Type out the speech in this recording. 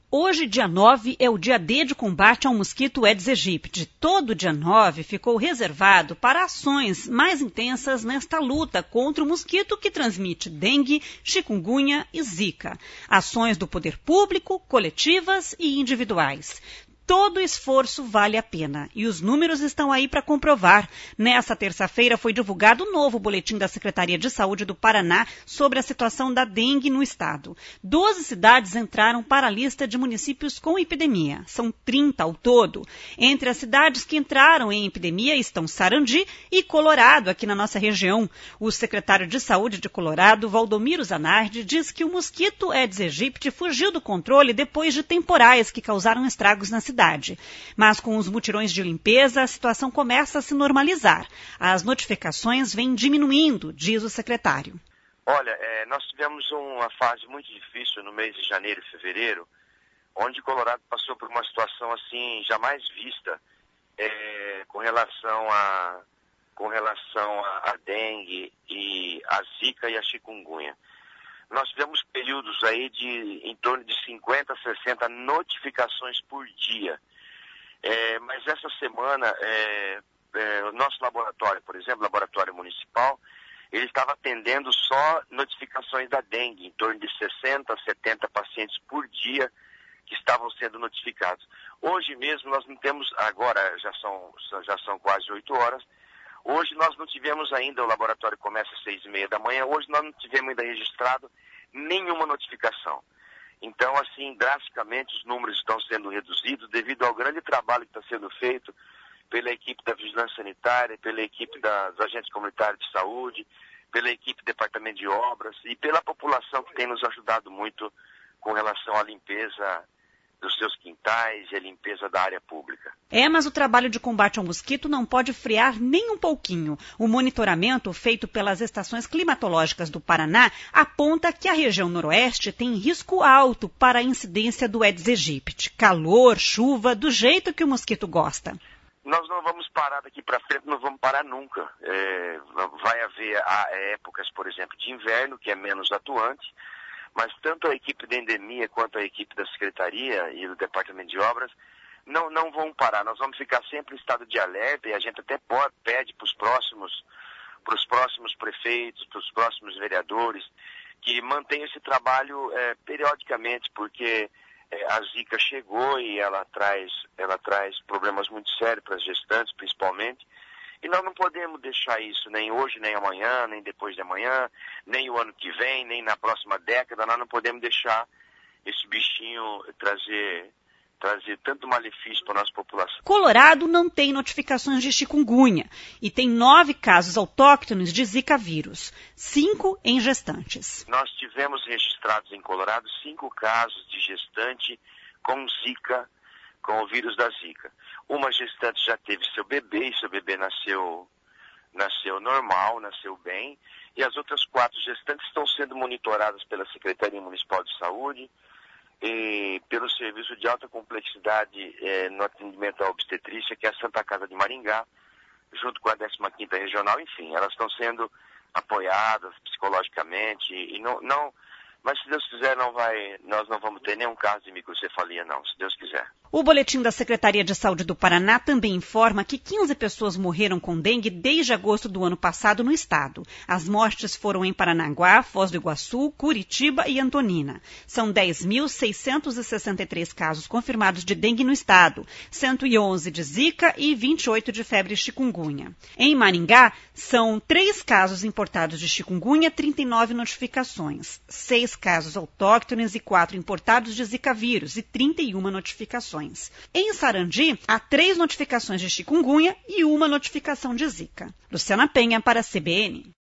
Hoje, dia 9, é o dia D de combate ao mosquito Aedes aegypti. Todo dia 9 ficou reservado para ações mais intensas nesta luta contra o mosquito que transmite dengue, chikungunya e zika. Ações do poder público, coletivas e individuais. Todo esforço vale a pena e os números estão aí para comprovar. Nessa terça-feira foi divulgado o novo boletim da Secretaria de Saúde do Paraná sobre a situação da dengue no estado. 12 cidades entraram para a lista de municípios com epidemia. São 30 ao todo. Entre as cidades que entraram em epidemia estão Sarandi e Colorado, aqui na nossa região. O secretário de Saúde de Colorado, Valdomiro Zanardi, diz que o mosquito Aedes aegypti fugiu do controle depois de temporais que causaram estragos na cidade. Mas com os mutirões de limpeza, a situação começa a se normalizar. As notificações vêm diminuindo, diz o secretário. Olha, nós tivemos uma fase muito difícil no mês de janeiro e fevereiro, onde Colorado passou por uma situação assim jamais vista com relação à dengue e a zika e a chikungunya. Nós tivemos períodos aí de em torno de 50 a 60 notificações por dia. Mas essa semana, o nosso laboratório, por exemplo, laboratório municipal, ele estava atendendo só notificações da dengue, em torno de 60 a 70 pacientes por dia que estavam sendo notificados. Hoje mesmo nós não temos, agora já são quase 8 horas, hoje nós não tivemos ainda, o laboratório começa às 6h30 da manhã, hoje nós não tivemos ainda registrado nenhuma notificação. Então, assim, drasticamente os números estão sendo reduzidos devido ao grande trabalho que está sendo feito pela equipe da Vigilância Sanitária, pela equipe dos agentes comunitários de saúde, pela equipe do Departamento de Obras e pela população que tem nos ajudado muito com relação à limpeza dos seus quintais e a limpeza da área pública. Mas o trabalho de combate ao mosquito não pode friar nem um pouquinho. O monitoramento feito pelas estações climatológicas do Paraná aponta que a região noroeste tem risco alto para a incidência do Aedes aegypti. Calor, chuva, do jeito que o mosquito gosta. Nós não vamos parar daqui para frente, não vamos parar nunca. Vai haver épocas, por exemplo, de inverno, que é menos atuante, mas tanto a equipe da endemia quanto a equipe da Secretaria e do Departamento de Obras não vão parar. Nós vamos ficar sempre em estado de alerta e a gente até pede para os próximos prefeitos, para os próximos vereadores, que mantenham esse trabalho periodicamente, porque a zika chegou e ela traz problemas muito sérios para as gestantes, principalmente. E nós não podemos deixar isso nem hoje, nem amanhã, nem depois de amanhã, nem o ano que vem, nem na próxima década. Nós não podemos deixar esse bichinho trazer tanto malefício para a nossa população. Colorado não tem notificações de chikungunya e tem 9 casos autóctones de zika vírus, 5 em gestantes. Nós tivemos registrados em Colorado 5 casos de gestante com zika, com o vírus da zika. Uma gestante já teve seu bebê e seu bebê nasceu normal, nasceu bem, e as outras 4 gestantes estão sendo monitoradas pela Secretaria Municipal de Saúde e pelo Serviço de Alta Complexidade no atendimento à obstetrícia, que é a Santa Casa de Maringá, junto com a 15ª Regional. Enfim, elas estão sendo apoiadas psicologicamente mas se Deus quiser nós não vamos ter nenhum caso de microcefalia não, se Deus quiser. O boletim da Secretaria de Saúde do Paraná também informa que 15 pessoas morreram com dengue desde agosto do ano passado no estado. As mortes foram em Paranaguá, Foz do Iguaçu, Curitiba e Antonina. São 10.663 casos confirmados de dengue no estado, 111 de zika e 28 de febre chikungunya. Em Maringá, são 3 casos importados de chikungunya, 39 notificações, 6 casos autóctones e 4 importados de zika vírus e 31 notificações. Em Sarandi, há 3 notificações de chikungunya e 1 notificação de zika. Luciana Penha para a CBN.